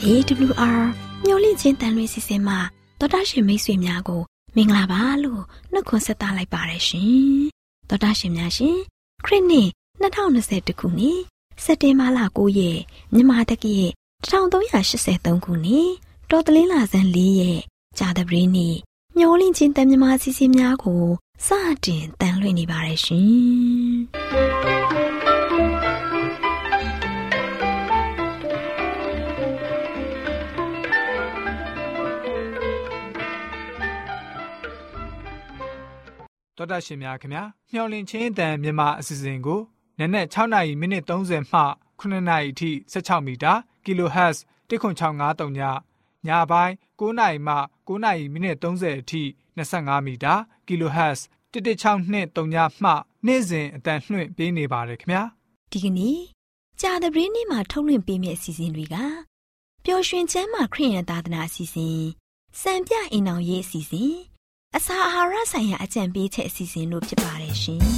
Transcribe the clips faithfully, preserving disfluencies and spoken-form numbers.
A W R မျော်လင့်ခြင်းတန်လွင်စီစဉ်မှာတော်တာရှင်မိတ်ဆွေများကိုမင်္ဂလာပါလို့နှုတ်ခွန်းဆက်သလိုက်ပါရရှင်။တော်တာရှင်များရှင်ခရစ်နှစ်၂၀၂၁ခုနှစ်စက်တင်ဘာလ၉ရက်မြန်မာတက္ကရာ၁၃၈၃ခုနှစ်တော်တလင်းလာဇန်၄ရက်ကြာသပတေးနေ့မျော်လင့်ခြင်းတန်မြမစီစဉ်များကိုစတင်တန်လွင်နေပါရရှင်။တော်တာရှင်များခင်ဗျာမျှော်လင့်ခြင်းအတန်မြန်မာအစီအစဉ်ကိုနက်နက်၆နာရီမိနစ်၃၀မှခုနှစ်နာရီအထိ၁၆မီတာ Kilohertz တစ်ခွန်၆၅၃ညညပိုင်း၉နာရီမှ၉နာရီမိနစ်၃၀အထိ၂၅မီတာ Kilohertz တစ်တစ်၆နှစ်၃ညမှနေ့စဉ်အတန်လွှင့်ပေးနေပါတယ်ခင်ဗျာဒီကနေ့ကြာသပတေးနေ့မှာထုတ်လွှင့်ပေးမယ့်အစီအစဉ်တွေကပျော်ရွှင်ချမ်းသာခရစ်ယာန်သာသနာအစီအစဉ်စံပြအိမ်အောင်ရေးအစီအစဉ်အစာအာဟာရဆိုင်ရာအကြံပေးချက်အစီအစဉ်တို့ဖြစ်ပါတယ်ရှင်။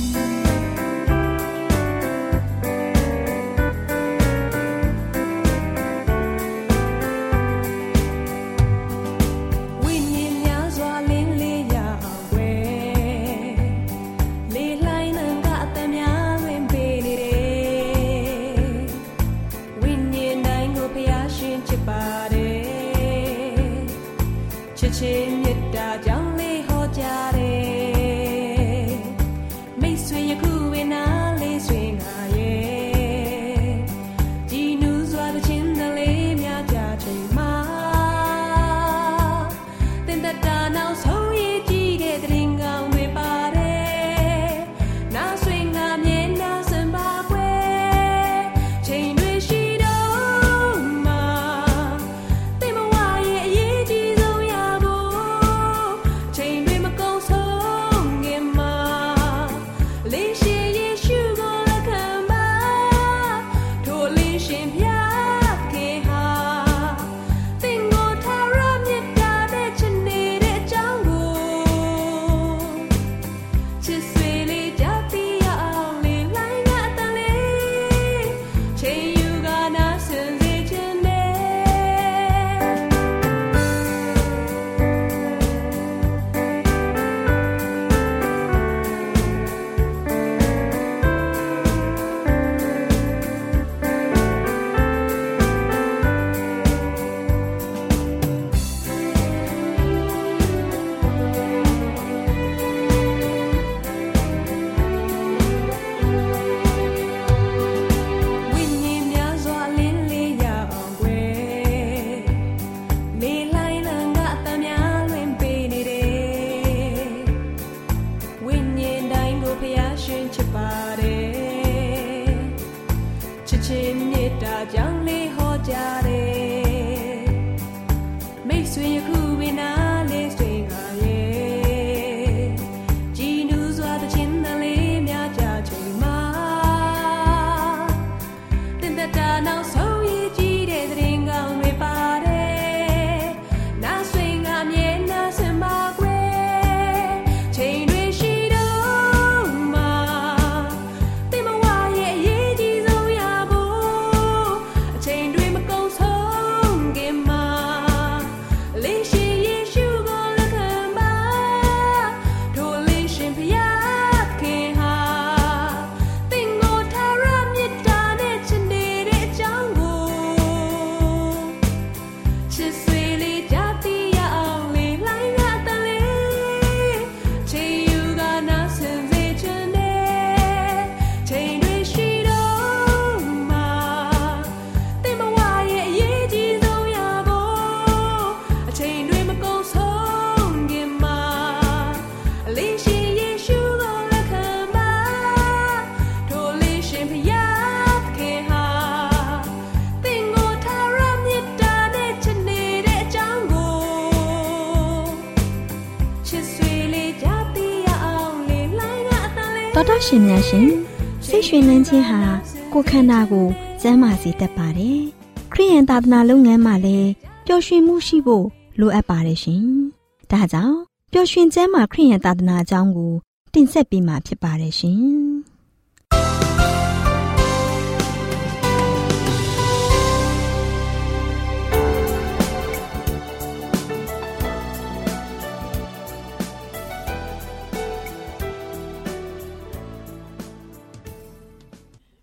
တော်တော်ရှင်များရှင်စိတ်ရွှင်လန်းခြင်းဟာကိုယ်ခန္ဓာကိုကျန်းမာစေတတ်ပါတယ်။ခရိယန်သာသနာလုပ်ငန်းမှာလည်းပျော်ရွှင်မှုရှိဖို့လိုအပ်ပါတယ်ရှင်။ဒါကြောင့်ပျော်ရွှင်ချမ်းသာခရိယန်သာသနာအကြောင်းကိုတင်ဆက်ပေးမှာဖြစ်ပါတယ်ရှင်။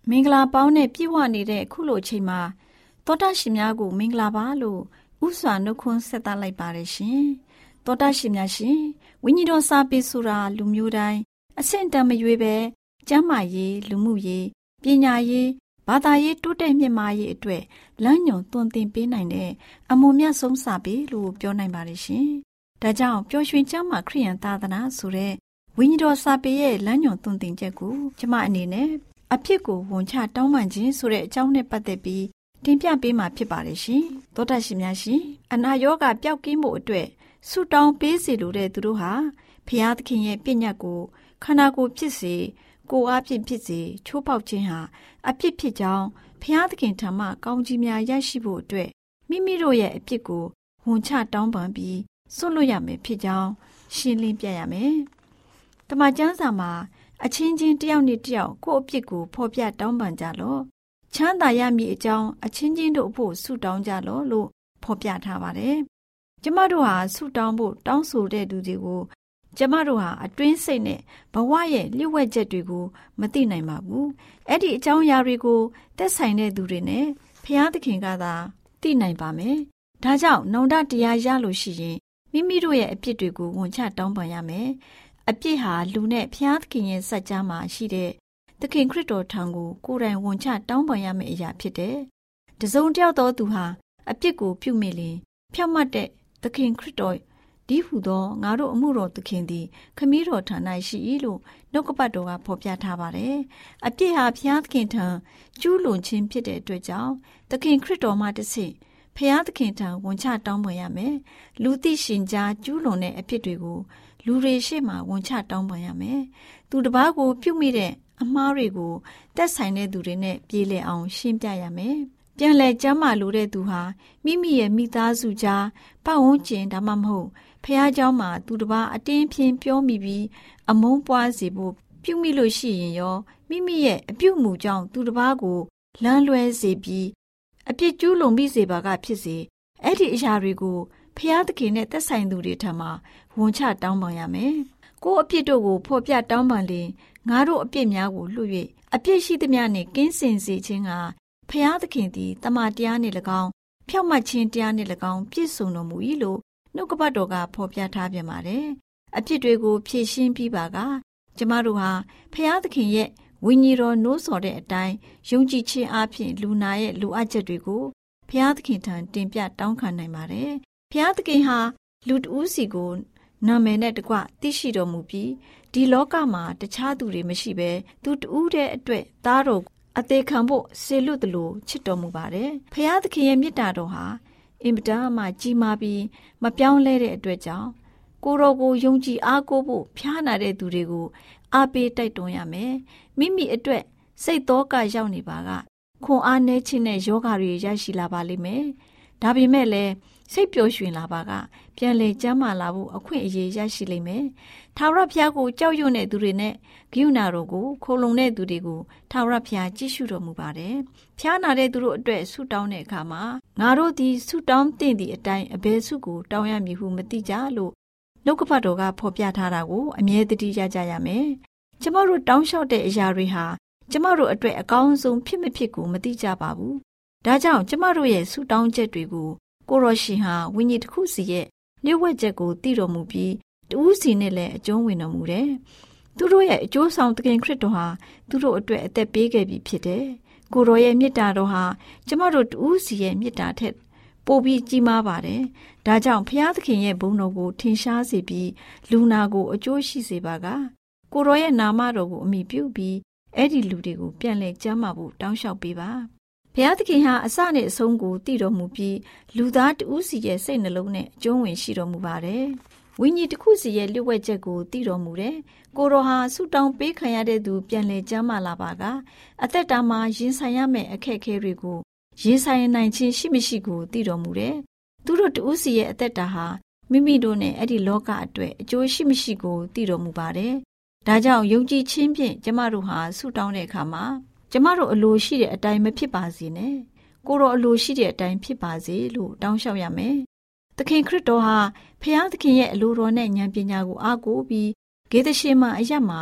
မင်္ဂလာပေါင်းနဲ့ပြည့်ဝနေတဲ့ခုလိုအချိန်မှာသောတာရှင်များကိုမင်္ဂလာပါလို့ဥစွာနှုတ်ခွန်းဆက်သလိုက်ပါတယ်ရှင်သောတာရှင်များရှင်ဝိညာဉ်တော်စာပေဆိုတာလူမျိုးတိုင်းအဆင့်တန်းမရွေးပဲကျမ်းမာရေးလူမှုရေးပညာရေးဘာသာရေးတိုးတက်မြင့်မားရေးအတွက်လမ်းညွှန်သွန်သင်ပေးနိုင်တဲ့အမွန်မြတ်ဆုံးစာပေလို့ပြောနိုင်ပါတယ်ရှင်ဒါကြောင့်ပျော်ရွှင်ကျမ်းမာခရိယန်သာသနာဆိုတဲ့ဝိညာဉ်တော်စာပေရဲ့လမ်းညွှန်သွန်သင်ချက်ကိုကျမအနေနဲ့အဖြစ်ကိုဝန်ချတောင်းပန်ခြင်းဆိုတဲ့အကြောင်းနဲ့ပတ်သက်ပြီးတင်ပြပေးမှာဖြစ်ပါတယ်ရှင်။သောတာရှင်များရှင်အနာရောဂါပျောက်ကင်းဖို့အတွက်ဆုတောင်းပေးစီလိုတဲ့သူတို့ဟာဖျားသခင်ရဲ့ပြည့်ညတ်ကိုခန္ဓာကိုယ်ဖြစ်စေကိုယ်အားဖြင့်ဖြစ်စေချိုးပေါက်ခြင်းဟာအပြစ်ဖြစ်ကြောင်းဖျားသခင်ထံမှကောင်းကြီးများရရှိဖို့အတွက်မိမိတို့ရဲ့အပြစ်ကိုဝန်ချတောင်းပန်ပြီးစွန့်လွတ်ရမယ်ဖြစ်ကြောင်းရှင်းလင်းပြရမယ်။တမန်ကျမ်းစာမှာအချင်းချင်းတယောက်နဲ့တယောက်ကိုယ့်အပြစ်ကိုဖော်ပြတောင်းပန်ကြလော့ချမ်းသာရမည်အကြောင်းအချင်းချင်းတို့အဖို့ဆုတောင်းကြလော့လို့ဖော်ပြထားပါတယ်။ကျမတို့ဟာဆုတောင်းဖို့တောင်းဆိုတဲ့သူတွေကိုကျမတို့ဟာအတွင်းစိတ်နဲ့ဘဝရဲ့လျှို့ဝှက်ချက်တွေကိုမသိနိုင်ပါဘူး။အဲ့ဒီအကြောင်းအရာတွေကိုသက်ဆိုင်တဲ့သူတွေနဲ့ဖျားသခင်ကသာသိနိုင်ပါမယ်။ဒါကြောင့်နောင်တတရားရလို့ရှိရင်မိမိတို့ရဲ့အပြစ်တွေကိုဝန်ချတောင်းပန်ရမယ်။အပြစ်ဟာလူနဲ့ဖျားသခင်ရဲ့စัจ जा မှာရှိတဲ့သခင်ခရစ်တော်ထံကိုကိုယ်တိုင်ဝန်ချတောင်းပန်ရမယ့်အရာဖြစ်တယ်။တစုံတယောက်သောသူဟာအပြစ်ကိုပြုမိလျှင်ဖြောင့်မတ်တဲ့သခင်ခရစ်တော်ဒီဟုသောငါတို့အမှုတော်သခင်သည်ခမည်းတော်ထံ၌ရှိ၏လို့နှုတ်ကပတ်တော်ကဖော်ပြထားပါတယ်။အပြစ်ဟာဖျားသခင်ထံကျူးလွန်ခြင်းဖြစ်တဲ့အတွက်ကြောင့်သခင်ခရစ်တော်မှတစ်ဆင့်ဖျားသခင်ထံဝန်ချတောင်းပန်ရမယ်။လူသိရှင်ကြားကျူးလွန်တဲ့အပြစ်တွေကိုလူတွေရှေ့မှာဝန်ချတောင်းပန်ရမယ်။သူတစ်ပါးကိုပြုမိတဲ့အမှားတွေကိုသက်ဆိုင်တဲ့သူတွေနဲ့ပြေလည်အောင်ရှင်းပြရမယ်။ပြန်လည်ကျမ်းမာလိုတဲ့သူဟာမိမိရဲ့မိသားစုကြားပတ်ဝန်းကျင်ဒါမှမဟုတ်ဖះเจ้าမှာသူတစ်ပါးအတင်းဖြင်းပြောမိပြီးအမုန်းပွားစေဖို့ပြုမိလို့ရှိရင်ရောမိမိရဲ့အပြုအမူကြောင့်သူတစ်ပါးကိုလမ်းလွဲစေပြီးအပြစ်ကျူးလွန်ပြီးစေပါကဖြစ်စေအဲ့ဒီအရာတွေကိုဖျားသခင်နဲ့သက်ဆိုင်သူတွေထံမှာဝန်ချတောင်းပန်ရမယ်။ကိုယ်အပြစ်တို့ကိုဖော်ပြတောင်းပန်လျင်ငါတို့အပြစ်များကိုလွှတ်၍အပြစ်ရှိသမျှနှင့်ကင်းစင်စေခြင်းကဖျားသခင်သည်တမန်တရားနှင့်၎င်းဖြောင့်မတ်ခြင်းတရားနှင့်၎င်းပြည့်စုံတော်မူ၏လို့နှုတ်ကပတ်တော်ကဖော်ပြထားပြန်ပါတယ်။အပြစ်တွေကိုဖြေရှင်းပြီးပါကကျမတို့ဟာဖျားသခင်ရဲ့ဝိညာဉ်တော်နိုးဆော်တဲ့အတိုင်းယုံကြည်ခြင်းအပြင်လူနာရဲ့လိုအပ်ချက်တွေကိုဖျားသခင်ထံတင်ပြတောင်းခံနိုင်ပါတယ်။ဖျားသခင်ဟာလူတဦးစီကိုနာမည်နဲ့တကွသိရှိတော်မူပြီးဒီလောကမှာတခြားသူတွေမရှိဘဲသူတဦးတည်းအတွက်သားတော်အသေးခံဖို့စေလွတ်တယ်လို့ချစ်တော်မူပါတယ်။ဖျားသခင်ရဲ့မေတ္တာတော်ဟာအင်မတန်မှကြီးမားပြီးမပြောင်းလဲတဲ့အတွက်ကြောင့်ကိုယ်တော်ကိုယုံကြည်အားကိုးဖို့ဖျားနာတဲ့သူတွေကိုအားပေးတိုက်တွန်းရမယ်။မိမိအတွက်စိတ်သောကရောက်နေပါကခွန်အားနည်းခြင်းနဲ့ယောဂတွေရရှိလာပါလိမ့်မယ်။ဒါပေမဲ့လည်းစိတ်ပျော်ရွှင်လာပါကပြန်လည်ကျမ်းမာလာဖို့အခွင့်အရေးရရှိလိမ့်မယ်။ထာဝရဘုရားကိုကြောက်ရွံ့တဲ့သူတွေနဲ့ဂရုဏာတော်ကိုခိုလုံတဲ့သူတွေကိုထာဝရဘုရားကြည့်ရှုတော်မူပါတယ်။ဖျားနာတဲ့သူတို့အတွက်ဆုတောင်းတဲ့အခါမှာငါတို့သည်ဆုတောင်းသင့်သည့်အတိုင်းအဘယ်ဆုကိုတောင်းရမည်ဟုမသိကြလို့နှုတ်ကပတ်တော်ကဖော်ပြထားတာကိုအမြဲတည်းရကြရမယ်။ကျမတို့တောင်းလျှောက်တဲ့အရာတွေဟာကျမတို့အတွက်အကောင်းဆုံးဖြစ်မဖြစ်ကိုမသိကြပါဘူး။ဒါကြောင့်ကျမတို့ရဲ့ဆုတောင်းချက်တွေကိုကိုရောရှင်ဟာဝိညာဉ်တစ်ခုစီရဲ့လျှို့ဝှက်ချက်ကိုသိတော်မူပြီးတဦးစီနဲ့လည်းအကျုံးဝင်တော်မူတယ်။သူတို့ရဲ့အကျိုးဆောင်သခင်ခရစ်တော်ဟာသူတို့အတွက်အသက်ပေးခဲ့ပြီးဖြစ်တယ်။ကိုရောရဲ့မေတ္တာတော်ဟာကျမတို့တဦးစီရဲ့မေတ္တာထက်ပိုပြီးကြီးမားပါတယ်။ဒါကြောင့်ဘုရားသခင်ရဲ့ဘုန်းတော်ကိုထင်ရှားစေပြီးလူနာကိုအကျိုးရှိစေပါကကိုရောရဲ့နာမတော်ကိုအမိပြုပြီးအဲ့ဒီလူတွေကိုပြန်လည်ကျမ်းမာဖို့တောင်းလျှောက်ပေးပါဘုရားသခင်ဟာအစနဲ့အဆုံးကိုသိတော်မူပြီးလူသားတဦးစီရဲ့စိတ်နှလုံးနဲ့အကျုံးဝင်ရှိတော်မူပါတယ်ဝိညာဉ်တစ်ခုစီရဲ့လျှို့ဝှက်ချက်ကိုသိတော်မူတယ်ကိုတော်ဟာဆုတောင်းပေးခံရတဲ့သူပြန်လည်ကျမ်းမာလာပါကအသက်တာမှာရင်ဆိုင်ရမယ့်အခက်အခဲတွေကိုရင်ဆိုင်နိုင်ခြင်းရှိမရှိကိုသိတော်မူတယ်သူတို့တဦးစီရဲ့အသက်တာဟာမိမိတို့နဲ့အဲ့ဒီလောကအတွက်အကျိုးရှိမရှိကိုသိတော်မူပါတယ်ဒါကြောင့်ယုံကြည်ခြင်းဖြင့်ကျမတို့ဟာဆုတောင်းတဲ့အခါမှာကျမတို့အလိုရှိတဲ့အတိုင်းမဖြစ်ပါစေနဲ့ကိုတော်အလိုရှိတဲ့အတိုင်းဖြစ်ပါစေလို့တောင်းလျှောက်ရမယ်သခင်ခရစ်တော်ဟာဖခင်သခင်ရဲ့အလိုတော်နဲ့ဉာဏ်ပညာကိုအားကိုးပြီးဂေသရှင်မအရတ်မှာ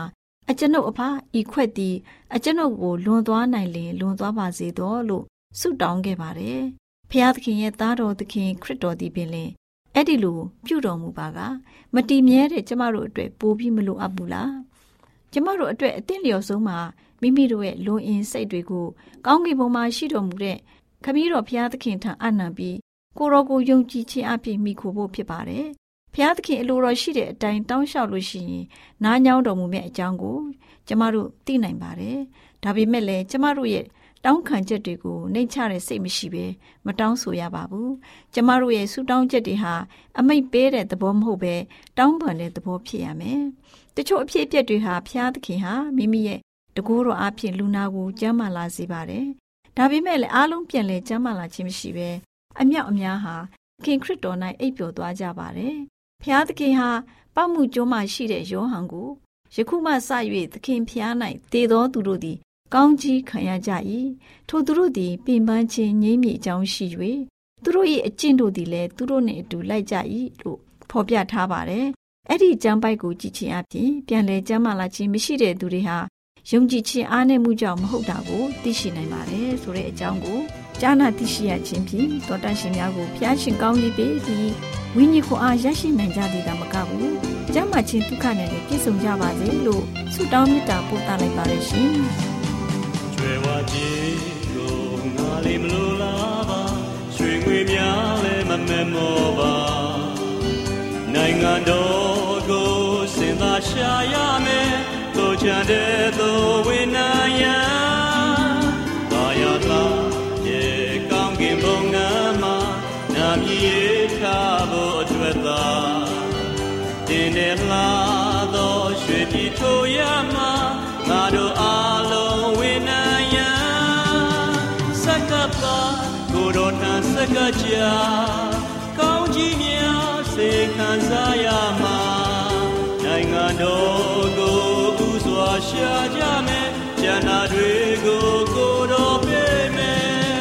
အကျွန်ုပ်အဖဤခွက်သည်အကျွန်ုပ်ကိုလွန်သွားနိုင်လေလွန်သွားပါစေတော့လို့ဆုတောင်းခဲ့ပါတယ်ဖျားသခင်ရဲ့သားတော်သခင်ခရစ်တော်သည်ပင်လေအဲ့ဒီလိုပြုတော်မူပါကမတည်မြဲတဲ့ကျမတို့အတွက်ပိုပြီးမလိုအပ်ဘူးလားကျမတို့အတွက်အသင့်လျော်ဆုံးမှာမိမိတို့ရဲ့လွန်အင်စိတ်တွေကိုကောင်းကင်ဘုံမှာရှိတော်မူတဲ့ခမည်းတော်ဘုရားသခင်ထံအနံပြီးကိုရောကိုယုံကြည်ခြင်းအဖြစ်မိခိုဖို့ဖြစ်ပါတယ်ဘုရားသခင်အလိုတော်ရှိတဲ့အတိုင်းတောင်းလျှောက်လို့ရှိရင်နားညောင်းတော်မူမယ့်အကြောင်းကိုကျမတို့သိနိုင်ပါတယ်ဒါပေမဲ့လည်းကျမတို့ရဲ့တောင်းခံချက်တွေကိုနှိမ့်ချတဲ့စိတ်မရှိဘဲမတောင်းဆိုရပါဘူးကျမတို့ရဲ့ဆုတောင်းချက်တွေဟာအမိတ်ပေးတဲ့သဘောမဟုတ်ဘဲတောင်းပန်တဲ့သဘောဖြစ်ရမယ်တချို့အဖြစ်အပျက်တွေဟာဘုရားသခင်ဟာမိမိရဲ့တကူတော်အဖြစ်လူနာကိုကျမ်းမာလာစေပါတယ်ဒါပေမဲ့လည်းအားလုံးပြန်လဲကျမ်းမာလာခြင်းမရှိဘဲအမြောက်အများဟာခင်ခရစ်တော်၌အိပ်ပျော်သွားကြပါတယ်ဘုရားသခင်ဟာပောက်မှုကျွန်းမှရှိတဲ့ယောဟန်ကိုယခုမှစ၍သခင်ဖျား၌တည်သောသူတို့သည်ကောင်းကြီးခံရကြ၏ထိုသူတို့သည်ပင်ပန်းခြင်းငြိမ်းမြေအကြောင်းရှိ၍သူတို့၏အကျင့်တို့သည်လည်းသူတို့နှင့်အတူလိုက်ကြ၏လို့ဖော်ပြထားပါတယ်အဲ့ဒီကျမ်းပိုက်ကိုကြည့်ခြင်းအပြင်ပြန်လည်ကျမ်းမာလာခြင်းမရှိတဲ့သူတွေဟာယုံကြည်ခြင်းအားနည်းမှုကြောင့်မဟုတ်တာကိုသိရှိနိုင်ပါတယ်ဆိုတဲ့အကြောင်းကိုကြားနာသိရှိရခြင်းဖြင့်သောတရှင်များကိုဖျားရှင်ကောင်းကြီးပေးပြီးဝိညာဉ်ကိုအားရရှိနိုင်ကြသည်သာမကဘူးကျမ်းမာခြင်းဒုက္ခနဲ့လည်းပြည့်စုံကြပါစေလို့ဆုတောင်းမေတ္တာပို့သလိုက်ပါရရှင်ကျွဲဝါခြင်းကိုငါလေးမလိုလားပါရွှေငွေများလည်းမမဲမောပါနိုင်ငံတော်ကိုစင်သာရှာရမယ်တို့ချမ်းတဲ့သူဝိနာယံဘာယသာရေကောင်းကင်ဘုံငါမှာနာမည်ထားဖို့အတွက်သာတင်တယ်လားသောရွှေပြည်ထိုရမှာငါတို့အားလုံးဝိနာယံစက္ကပါကိုယ်တော်ထံစက္ကကြာကောင်းကြီးများစေခံစားရမှာနိုင်ငံတော်ကိုဥစွာရှာကြမယ်ကျန်တာတွေကိုကိုယ်တော်ပေးမယ်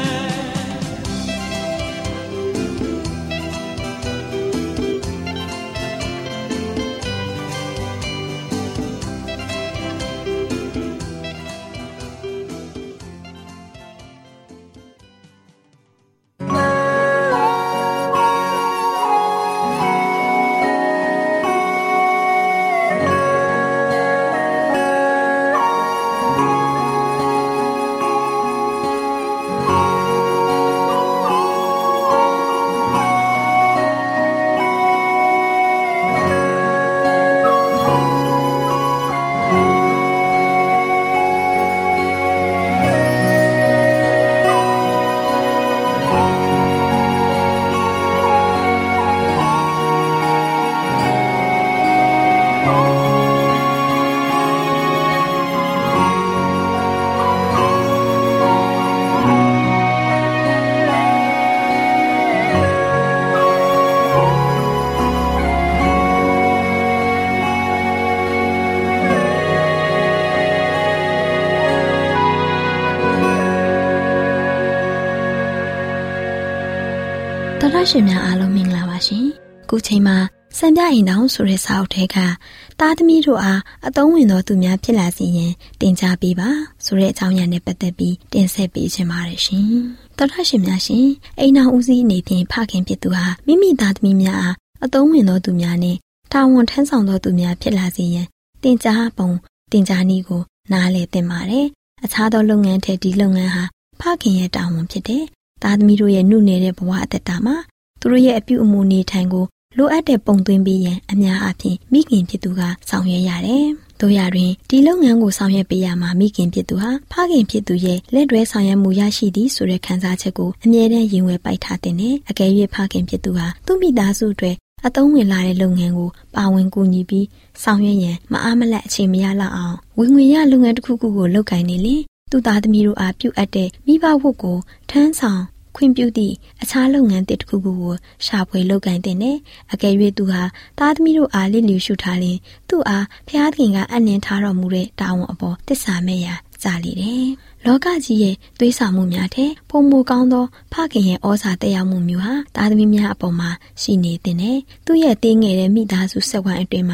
တော်ရရှင်များအားလုံးမင်္ဂလာပါရှင်။ခုချိန်မှာစံပြအိမ်တောင်ဆိုတဲ့စာအုပ်ထဲကသားသမီးတို့အားအသုံးဝင်သောသူများဖြစ်လာစေရင်တင် जा ပေးပါဆိုတဲ့အကြောင်းအရာနဲ့ပတ်သက်ပြီးတင်ဆက်ပေးခြင်းပါတယ်ရှင်။တော်ရရှင်များရှင်အိမ်တော်ဦးစီးအနေဖြင့်ဖခင်ဖြစ်သူဟာမိမိသားသမီးများအားအသုံးဝင်သောသူများနဲ့တာဝန်ထမ်းဆောင်သောသူများဖြစ်လာစေရင်တင် जा ပုံတင် जा နည်းကိုနားလည်သင့်ပါတယ်။အခြားသောလုပ်ငန်းထက်ဒီလုပ်ငန်းဟာဖခင်ရဲ့တာဝန်ဖြစ်တယ်။သားသမီးတို့ရဲ့နှုတ်နေတဲ့ဘဝအသက်တာမှာသူတို့ရဲ့အပြုအမူနေထိုင်ကိုလိုအပ်တဲ့ပုံသွင်းပေးရန်အများအားဖြင့်မိခင်ဖြစ်သူကဆောင်ရွက်ရတယ်။တို့ရတွင်ဒီလုပ်ငန်းကိုဆောင်ရွက်ပေးရမှာမိခင်ဖြစ်သူဟာဖခင်ဖြစ်သူရဲ့လက်တွဲဆောင်ရွက်မှုရရှိသည်ဆိုတဲ့ခံစားချက်ကိုအမြဲတမ်းရင်ဝယ်ပိုက်ထားတဲ့အကယ်၍ဖခင်ဖြစ်သူဟာသူ့မိသားစုအတွက်အသုံးဝင်လာတဲ့လုပ်ငန်းကိုပါဝင်ကူညီပြီးဆောင်ရွက်ရန်မအားမလတ်အချိန်မရလောက်အောင်ဝင်ငွေရလုပ်ငန်းတစ်ခုခုကိုလုပ်ကိုင်နေလေသူ့သားသမီးတို့အားပြုအပ်တဲ့မိဘဝတ်ကိုထမ်းဆောင်ခွင့်ပြုသည့်အခြားလုပ်ငန်းတစ်ခုခုကိုရှာဖွေလုပ်ကိုင်တဲ့အကယ်၍သူဟာသားသမီးတို့အားလစ်လျူရှုထားရင်သူ့အားဖျားသခင်ကအနှင်ထားတော်မူတဲ့တာဝန်အပေါ်တစ္ဆာမဲ့ရာကြလေတယ်။လောကကြီးရဲ့သွေးဆောင်မှုများထက်ပုံမကောင်းသောဖခင်ရဲ့ဩဇာတက်ရောက်မှုမျိုးဟာသားသမီးများအပေါ်မှာရှိနေတဲ့သူ့ရဲ့တင်းငယ်တဲ့မိသားစုဆက်ဝိုင်းအတွင်းမှာ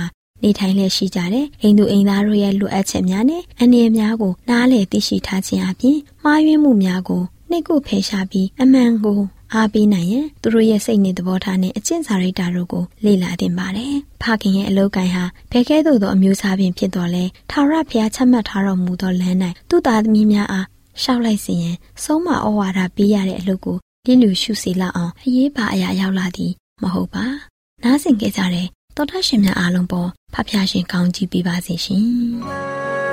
နေထိုင်လျက်ရှိကြတဲ့အိမ်သူအိမ်သားတို့ရဲ့လိုအပ်ချက်များနဲ့အနေအများကိုနားလည်သိရှိထားခြင်းအပြင်မှားယွင်းမှုများကိုနှိပ်ကွပ်ဖယ်ရှားပြီးအမှန်ကိုအားပေးနိုင်ရင်သူတို့ရဲ့စိတ်နဲ့သဘောထားနဲ့အကျင့်စာရိတ္တတို့ကိုလေ့လာသင်ပါတယ်။ဖခင်ရဲ့အလုပ်ကိုင်ဟာဘယ်ကဲ့သို့သောအမျိုးအစားပင်ဖြစ်တော်လဲထာဝရဘုရားချမှတ်ထားတော်မူသောလမ်း၌သူ့သားသမီးများအားရှောက်လိုက်စီရင်ဆုံးမဩဝါဒပေးရတဲ့အလုပ်ကိုလျစ်လျူရှုစေလောက်အောင်အရေးပါအရာရောက်လာသည်မဟုတ်ပါ။နားဆင်ကြကြတဲ့သောတာရှင်များအားလုံးပေါ်ဖဖျားရှင်ကောင်းကြီးပေးပါစေရှင်။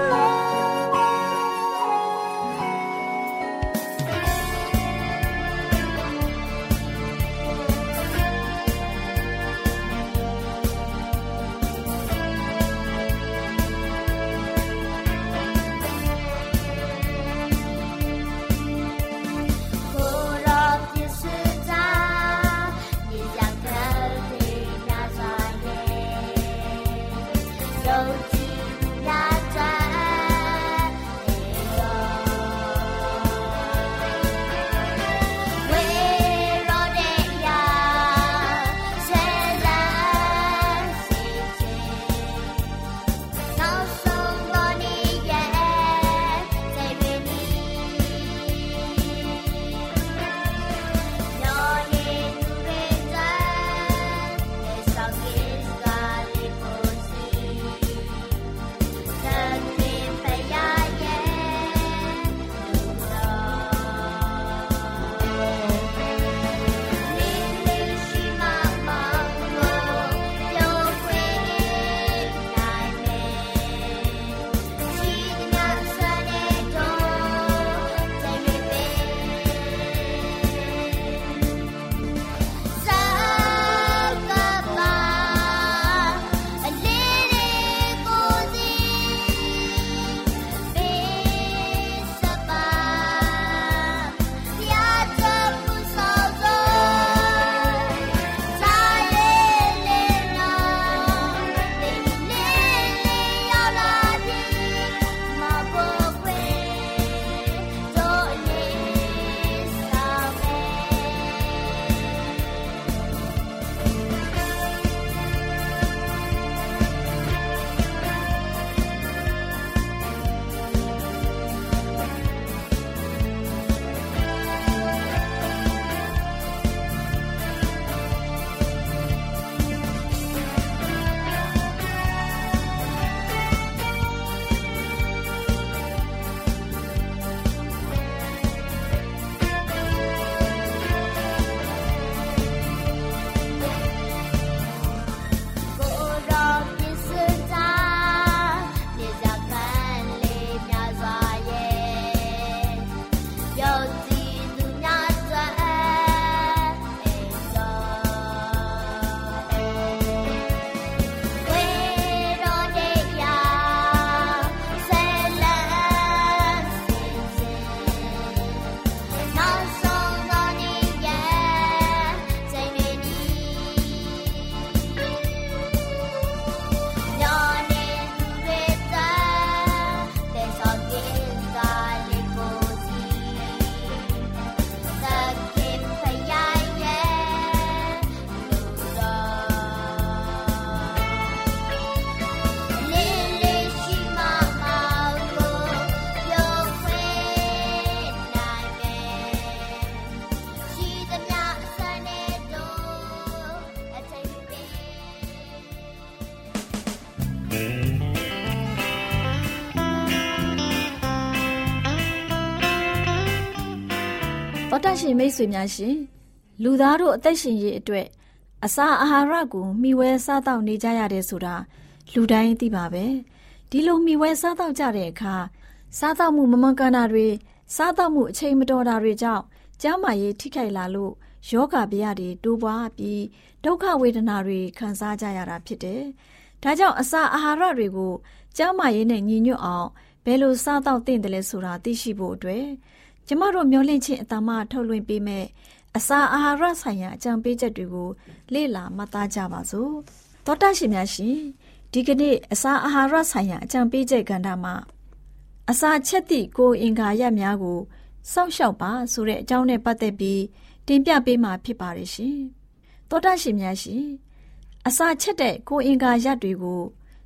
သောတရှင်မိတ်ဆွေများရှင်လူသားတို့အသက်ရှင်ရေးအတွက်အစာအာဟာရကိုမျှဝဲစားတောက်နေကြရတယ်ဆိုတာလူတိုင်းသိပါပဲဒီလိုမျှဝဲစားတောက်ကြတဲ့အခါစားတောက်မှုမမှန်ကန်တာတွေစားတောက်မှုအချိန်မတော်တာတွေကြောင့်ကျန်းမာရေးထိခိုက်လာလို့ယောဂဗျာတွေတိုးပွားပြီးဒုက္ခဝေဒနာတွေခံစားကြရတာဖြစ်တယ်။ဒါကြောင့်အစာအာဟာရတွေကိုကျန်းမာရေးနဲ့ညီညွတ်အောင်ဘယ်လိုစားတောက်သင့်တယ်လဲဆိုတာသိရှိဖို့အတွက်ကျမတို့မျှဝင့်ခြင်းအတ္တမထုတ်လွှင့်ပေးမဲ့အစာအာဟာရဆိုင်ရာအကြံပေးချက်တွေကိုလေ့လာမှတ်သားကြပါစို့။သောတာရှင်များရှင်ဒီကနေ့အစာအာဟာရဆိုင်ရာအကြံပေးချက်ကဏ္ဍမှာအစာချက်သည့်ကိုယ်အင်္ဂါရပ်များကိုစောင့်ရှောက်ပါဆိုတဲ့အကြောင်းနဲ့ပတ်သက်ပြီးတင်ပြပေးမှာဖြစ်ပါတယ်ရှင်။သောတာရှင်များရှင်အစာချက်တဲ့ကိုယ်အင်္ဂါရပ်တွေကို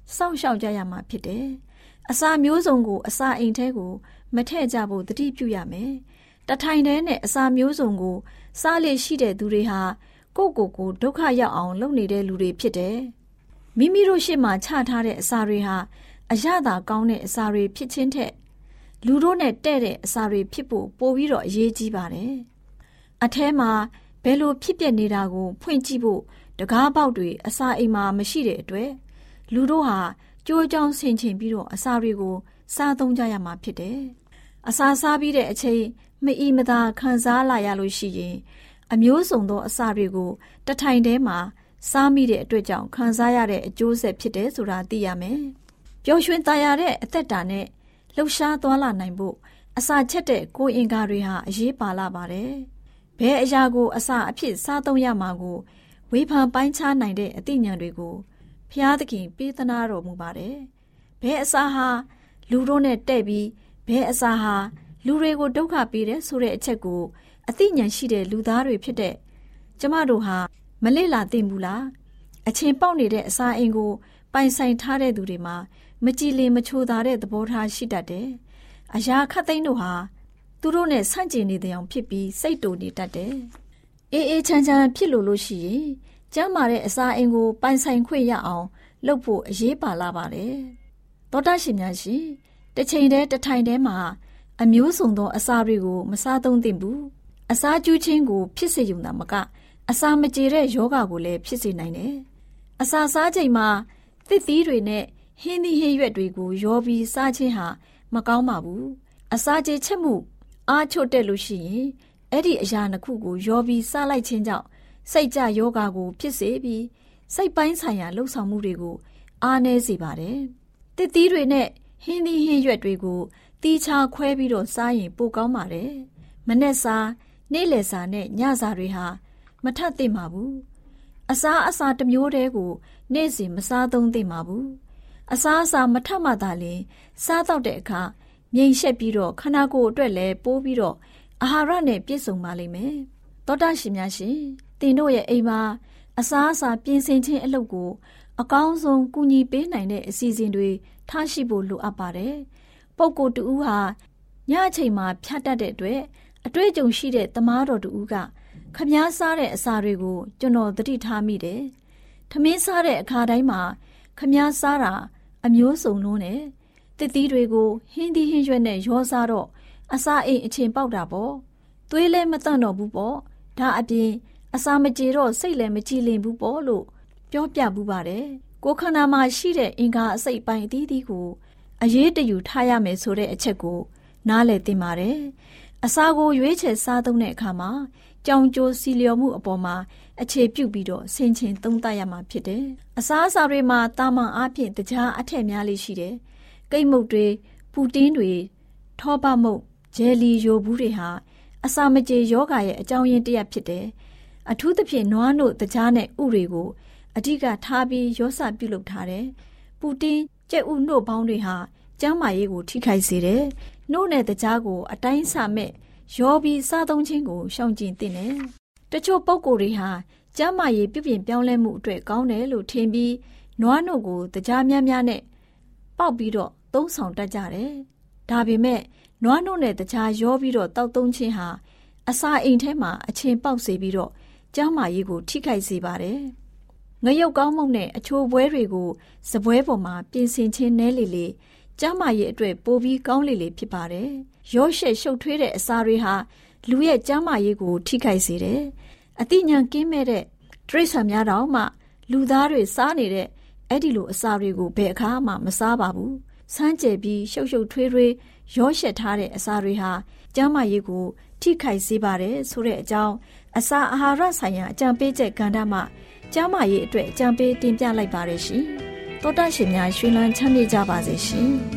စောင့်ရှောက်ကြရမှာဖြစ်တယ်။အစာမျိုးစုံကိုအစာအိမ်ထဲကိုမထည့်ကြဖို့တတိပြုရမယ်။တထိုင်တည်းနဲ့အစာမျိုးစုံကိုစားလေရှိတဲ့သူတွေဟာကိုယ့်ကိုယ်ကိုဒုက္ခရောက်အောင်လုပ်နေတဲ့လူတွေဖြစ်တယ်။မိမိတို့ရှေ့မှာချထားတဲ့အစာတွေဟာအရသာကောင်းတဲ့အစာတွေဖြစ်ခြင်းထက်လူတို့နဲ့တဲ့တဲ့အစာတွေဖြစ်ဖို့ပိုပြီးတော့အရေးကြီးပါတယ်။အထဲမှာဘယ်လိုဖြစ်ပျက်နေတာကိုဖွင့်ကြည့်ဖို့တကားပေါက်တွေအစာအိမ်မှာမရှိတဲ့အတွက်လူတို့ဟာကြိုးကြောင်ဆင်ခြင်ပြီးတော့အစာတွေကိုစားသုံးကြရမှာဖြစ်တယ်။အစာစားပြီးတဲ့အချိန်မအီမသာခံစားလာရလို့ရှိရင်အမျိုးစုံသောအစာတွေကိုတထိုင်ထဲမှာစားမိတဲ့အတွက်ကြောင့်ခံစားရတဲ့အကျိုးဆက်ဖြစ်တယ်ဆိုတာသိရမယ်။ပျော်ရွှင်သာယာတဲ့အသက်တာနဲ့လှုပ်ရှားသွားလာနိုင်ဖို့အစာချက်တဲ့ကိုယ်အင်္ဂါတွေဟာအရေးပါလာပါတယ်။ဘယ်အရာကိုအစာအဖြစ်စားသုံးရမှာကိုဝေဖန်ပိုင်းခြားနိုင်တဲ့အသိဉာဏ်တွေကိုဘုရားသခင်ပေးသနာတော်မူပါတယ်။ဘယ်အစာဟာလူတို့နဲ့တဲ့ပြီးဘယ်အစာဟာလူတွေကိုဒုက္ခပေးတယ်ဆိုတဲ့အချက်ကိုအသိဉာဏ်ရှိတဲ့လူသားတွေဖြစ်တဲ့ကျမတို့ဟာမလေ့လာသင့်ဘူးလား။အချိန်ပေါက်နေတဲ့အစာအိမ်ကိုပိုင်ဆိုင်ထားတဲ့သူတွေမှာမကြည်လင်မချိုသာတဲ့သဘောထားရှိတတ်တယ်။အရာခတ်သိမ်းတို့ဟာသူတို့နဲ့ဆန့်ကျင်နေတဲ့အောင်ဖြစ်ပြီးစိတ်တူနေတတ်တယ်။အေးအေးချမ်းချမ်းဖြစ်လို့လို့ရှိရင်ကျမ်းမာတဲ့အစာအိမ်ကိုပိုင်ဆိုင်ခွင့်ရအောင်လုပ်ဖို့အရေးပါလာပါတယ်။သောတာရှင်များရှင်တစ်ချိန်တည်းတစ်ထိုင်တည်းမှာအမျိုးစုံသောအစာတွေကိုမစားသုံးသင့်ဘူး။အစာကျူးခြင်းကိုဖြစ်စေရုံသာမကအစာမကြေတဲ့ယောဂကိုလည်းဖြစ်စေနိုင်တယ်။အစာစားချိန်မှာသစ်သီးတွေနဲ့ဟင်းသီးဟင်းရွက်တွေကိုရောပြီးစားခြင်းဟာမကောင်းပါဘူး။အစာကြေချက်မှုအားချို့တက်လို့ရှိရင်အဲ့ဒီအရာနှစ်ခုကိုရောပြီးစားလိုက်ခြင်းကြောင့်စိတ်ကြယောဂါကိုဖြစ်စေပြီးစိတ်ပိုင်းဆိုင်ရာလှုပ်ဆောင်မှုတွေကိုအားနည်းစေပါတယ်။သစ်သီးတွေနဲ့ဟင်းသီးဟင်းရွက်တွေကိုတီးခြားခွဲပြီးတော့စားရင်ပိုကောင်းပါတယ်။မနေ့စာနေ့လယ်စာနဲ့ညစာတွေဟာမထပ်သင့်ပါဘူး။အစားအစာတစ်မျိုးတည်းကိုနေ့စဉ်မစားသုံးသင့်ပါဘူး။အစားအစာမထပ်မှသာလျှင်စားတော့တဲ့အခါမြိန်ရှက်ပြီးတော့ခန္ဓာကိုယ်အတွက်လည်းပိုးပြီးတော့အာဟာရနဲ့ပြည့်စုံပါလိမ့်မယ်။သောတာရှင်များရှင်သင်တို့ရဲ့အိမ်မှာအစားအစာပြင်ဆင်ခြင်းအလုပ်ကိုအကောင်းဆုံးကူညီပေးနိုင်တဲ့အစီအစဉ်တွေထားရှိဖို့လိုအပ်ပါတယ်။ပုဂ္ဂိုလ်တဦးဟာညအချိန်မှာဖြတ်တတ်တဲ့အတွက်အတွေ့အကြုံရှိတဲ့သမားတော်တဦးကခမားစားတဲ့အစာတွေကိုကျွန်တော်သတိထားမိတယ်။ထမင်းစားတဲ့အခါတိုင်းမှာခမားစားတာအမျိုးစုံလုံးနဲ့သစ်သီးတွေကိုဟင်းသီးဟင်းရွက်နဲ့ရောစားတော့အစာအိမ်အချိန်ပေါက်တာပေါ့။သွေးလည်းမတန့်တော့ဘူးပေါ့။ဒါအပြင်အစာမကြေတော့စိတ်လည်းမကြည်လင်ဘူးပေါ့လို့ပြောပြပူပါတယ်။ကိုယ်ခန္ဓာမှာရှိတဲ့အင်္ဂါအစိတ်ပိုင်းအသီးသီးကိုအရေးတယူထားရမယ်ဆိုတဲ့အချက်ကိုနားလည်သင့်ပါတယ်။အစာကိုရွေးချယ်စားသုံးတဲ့အခါမှာကြောင်ကြိုစီလျော်မှုအပေါ်မှာအခြေပြုပြီးတော့ဆင်ခြင်သုံးသပ်ရမှာဖြစ်တယ်။အစာအစာတွေမှာတာမန်အားဖြင့်တခြားအထက်များလေးရှိတယ်။ကိတ်မုတ်တွေပူတင်းတွေထောပမုတ်ဂျယ်လီယိုဘူးတွေဟာအစာမကြေယောဂရဲ့အကြောင်းရင်းတစ်ရပ်ဖြစ်တယ်။အထူးသဖြင့်နွားနို့တကြားနဲ့ဥတွေကိုအဓိကထားပြီးရောစပြုလုပ်ထားတယ်။ပူတင်းကြက်ဥနို့ပေါင်းတွေဟာကျန်းမာရေးကိုထိခိုက်စေတယ်။နို့နဲ့တကြားကိုအတိုင်းအဆမဲ့ရောပြီးစားသုံးခြင်းကိုရှောင်ကျဉ်သင့်တယ်။တချို့ပုံကိုယ်တွေဟာကျန်းမာရေးပြုပြင်ပြောင်းလဲမှုအတွက်ကောင်းတယ်လို့ထင်ပြီးနွားနို့ကိုတကြားများများနဲ့ပေါက်ပြီးတော့သုံးဆောင်တတ်ကြတယ်။ဒါပေမဲ့နွားနို့နဲ့တကြားရောပြီးတော့တောက်သုံးခြင်းဟာအစာအိမ်ထဲမှာအချင်းပေါက်စေပြီးတော့ကျန်းမာရေးကိုထိခိုက်စေပါတယ်။ငရုတ်ကောင်းမုန့်နဲ့အချိုပွဲတွေကိုစပွဲပေါ်မှာပြင်ဆင်ခြင်းနဲလေလေကျန်းမာရေးအတွက်ပိုပြီးကောင်းလေလေဖြစ်ပါတယ်။ရောရှက်ရှုပ်ထွေးတဲ့အစာတွေဟာလူရဲ့ကျန်းမာရေးကိုထိခိုက်စေတယ်။အသိဉာဏ်ကင်းမဲ့တဲ့တရိစ္ဆာန်များတောင်မှလူသားတွေစားနေတဲ့အဲ့ဒီလိုအစာတွေကိုဘယ်အခါမှမစားပါဘူး။ဆန်းကျယ်ပြီးရှုပ်ရှုပ်ထွေးထွေးရောရှက်ထားတဲ့အစာတွေဟာကျန်းမာရေးကိုထိခိုက်စေပါတယ်ဆိုတဲ့အကြောင်းအစာအာဟာရဆိုင်ရာအကြံပေးချက်ကဏ္ဍမှာကျန်းမာရေးအတွက်အကြံပေးတင်ပြလိုက်ပါတယ်ရှင်။သောတာရှင်များရှင်လန်းချမ်းမြေ့ကြပါစေရှင်။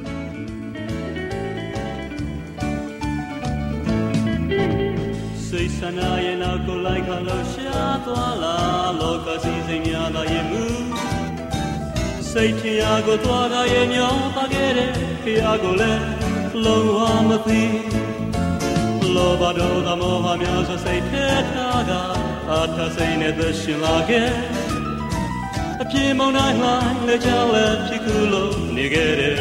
စိတ်ဆန္ဒရဲ့နောက်ကိုလိုက်ခါလို့ရှာသွားလာလောကစီစဉ်များသာရဲ့မူစိတ်ထရာကိုသွားတာရဲ့ညောပါခဲ့တဲ့ဖျားကိုလည်းလုံးဝမသိလောဘဒေါသမောဟများစွာစိတ်ထဲထားကအထစိတ်နဲ့သရှင်လာခဲ့အပြေမောင်းတိုင်းလှိုင်းလက်ချလက်ဖြစ်ခုလုံးနေခဲ့တယ်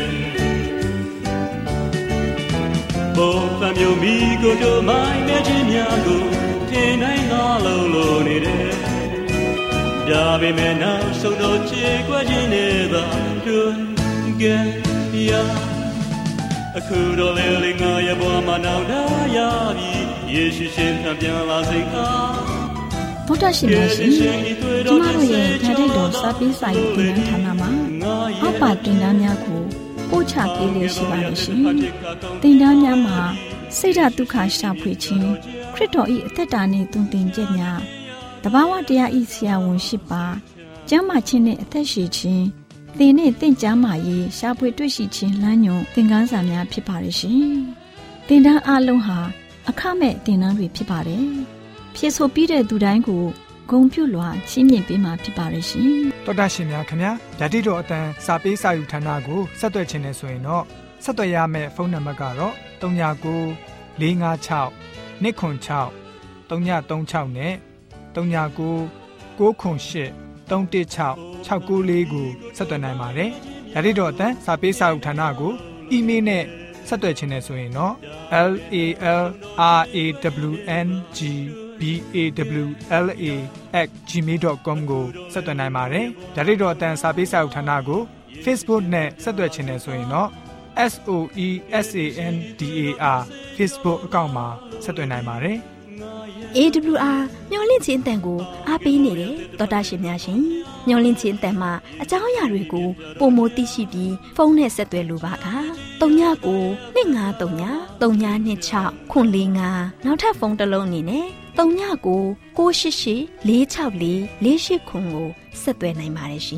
ဘုံဖမ်းမျိုးမိကိုတို့မိုင်းနေခြင်းများကိုထင်တိုင်းသာလုံးလုံးနေတယ်ဒါပေမဲ့နောက်ဆုံးတော့ချေကွက်ခြင်းနဲ့သာတွေ့ခဲ့ရအခုတော့လေလေငါရဲ့ဘဝမှာနောက်လာရပြီယေရှုရှင်ထံပြန်လာစိတ်အားဗုဒ္ဓရှင်များရှင်ကျမတို့ရဲ့ဓာတ်တော်စာပေးစာရေးသင်တန်းဌာနမှာအောက်ပါတင်ဒားများကိုပို့ချပေးလေရှိပါလို့ရှင်တင်ဒားများမှာစိတ်ဓာတ်ဒုက္ခရှာဖွေခြင်းခရစ်တော်၏အသက်တာနှင့်တုန်တင်ချက်များတဘာဝတရားဤဆရာဝန်ရှိပါကျမ်းမာခြင်းနှင့်အသက်ရှိခြင်းသင်နှင့်သင်ကျမ်းမာရေးရှားဖွေတွေ့ရှိခြင်းလမ်းညွန်သင်ခန်းစာများဖြစ်ပါရဲ့ရှင်သင်တန်းအလုံးဟာအခမဲ့သင်တန်းတွေဖြစ်ပါတယ်ဖြစ်ဆိုပြီးတဲ့သူတိုင်းကိုဂုဏ်ပြုလွှာချီးမြှင့်ပေးမှာဖြစ်ပါရဲ့ရှင်တော်တာရှင်များခင်ဗျာဓာတိတော်အတန်းစာပေးစာယူဌာနကိုဆက်သွယ်ခြင်းနဲ့ဆိုရင်တော့ဆက်သွယ်ရမယ့်ဖုန်းနံပါတ်ကတော့၃၉၉ ၄၅၆ ၂ခွန်၆ ၃ည၃၆နဲ့၃၉၉ ၉ခွန်၈ ၃၁၆ ၆၉၄ကိုဆက်သွင်းနိုင်ပါတယ်။ဒါ့အပြင်တော့အတန်းစာပေးစာဥထာဏာကိုအီးမေးလ်နဲ့ဆက်သွယ်ခြင်းနဲ့ဆိုရင်တော့ l a l r a w n g b a w l a at gmail dot com ကိုဆက်သွင်းနိုင်ပါတယ်။ဒါ့အပြင်တော့အတန်းစာပေးစာဥထာဏာကို Facebook နဲ့ဆက်သွယ်ခြင်းနဲ့ဆိုရင်တော့ S O E S A N D A R Facebook အကောင့်မှာဆက်သွင်းနိုင်ပါတယ်။ A W R မျော်လင့်ခြင်းအတန်ကိုအားပေးနေတယ်တော်တာရှင်များရှင်မျော်လင့်ခြင်းအတန်မှာအကြောင်းအရာတွေကိုပုံမသိရှိပြီးဖုန်းနဲ့ဆက်သွယ်လိုပါက၃ညကို၂၅၃ည၃ည၂၆ခွန်၄၅နောက်ထပ်ဖုန်းတစ်လုံးအနေနဲ့၃ညကို၉၈၈၄၆၄၄၈ခွန်ကိုဆက်သွယ်နိုင်ပါတယ်ရှင်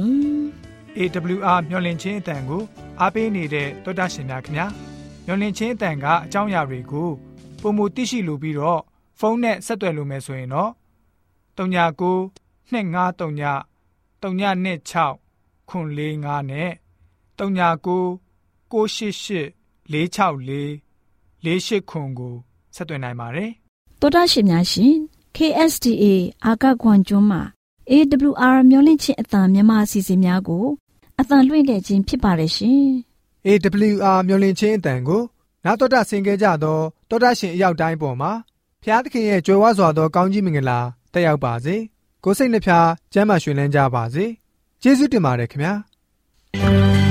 A W R မျော်လင့်ခြင်းအတန်ကိုအားပေးနေတဲ့တော်တာရှင်များခင်ဗျာမျော်လင့်ခြင်းအတန်ကအကြောင်းအရာတွေကိုပုံမသိရှိလိုပြီးတော့ဖုန်းနဲ့ဆက်သွယ်လို့မယ်ဆိုရင်တော့၃ညကို၂၅၃ည၃ည၂၆ခွန်၄၅နဲ့၃ညကို၉၈၈၄၆၄၄၈ခွန်ကိုဆက်သွင်းနိုင်ပါတယ်။သောတာရှင်များရှင် K S D A အာကခွန်ကျွန်းမှာ A W R မျော်လင့်ခြင်းအသံမြန်မာအစီအစဉ်များကိုအသံလွှင့်ခဲ့ခြင်းဖြစ်ပါတယ်ရှင်။ A W R မျော်လင့်ခြင်းအသံကိုနာတော်တာဆင် ခဲ့ကြသောသောတာရှင်အရောက်တိုင်းပေါ်မှာဖျားသခင်ရဲ့ကြွယ်ဝစွာသောကောင်းကြီးမင်္ဂလာတက်ရောက်ပါစေကိုယ်စိတ်နှဖျားကျမ်းမာရွှင်လန်းကြပါစေကျေးဇူးတင်ပါတယ်ခင်ဗျာ